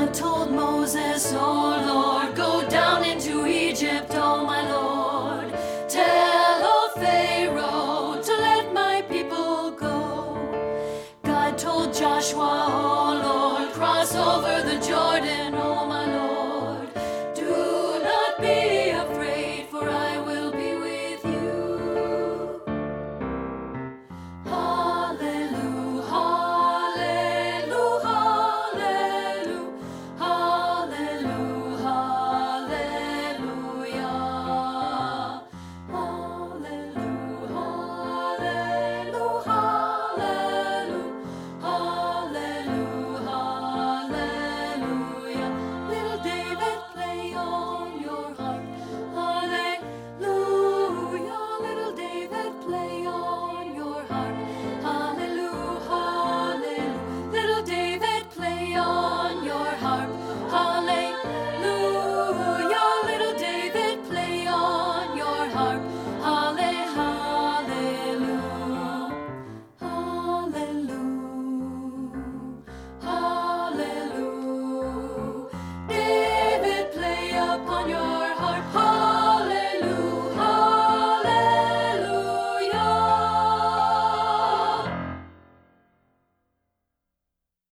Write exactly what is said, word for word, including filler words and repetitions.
God told Moses, oh Lord, go down into Egypt, oh my Lord. Tell, oh Pharaoh, to let my people go. God told Joshua, oh Lord, cross over the Jordan,